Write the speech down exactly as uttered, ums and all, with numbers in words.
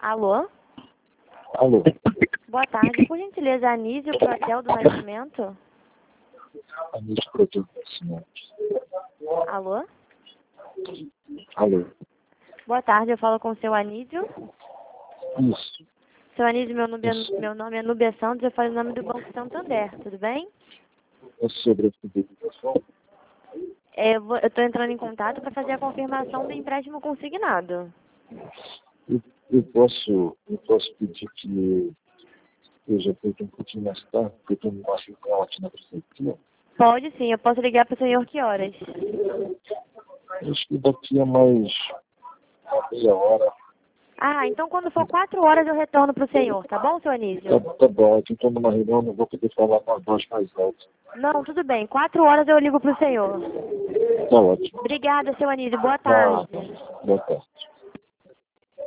Alô? Alô? Boa tarde. Por gentileza, Anísio, pro Hotel do Nascimento? Anísio Protetor do Nascimento. Alô? Alô? Boa tarde, eu falo com o seu Anísio. Isso. Seu Anísio, meu nome, Isso. é, meu nome é Núbia Santos, eu falo em nome do Banco Santander, tudo bem? É sobre a fidelização? É, eu vou- eu estou entrando em contato para fazer a confirmação do empréstimo consignado. Eu, eu, posso, eu posso pedir que seja feito um pouquinho mais tarde, porque eu estou numa reunião aqui na prefeitura. Pode sim, eu posso ligar para o senhor que horas? Acho que daqui a mais uma meia hora. Ah, então quando for quatro horas eu retorno para o senhor, tá bom, seu Anísio? Tá, tá bom, eu estou numa reunião, não vou poder falar com a voz mais alta. Não, tudo bem, quatro horas eu ligo para o senhor. Tá ótimo. Obrigada, seu Anísio, boa Tá, tarde. boa tarde.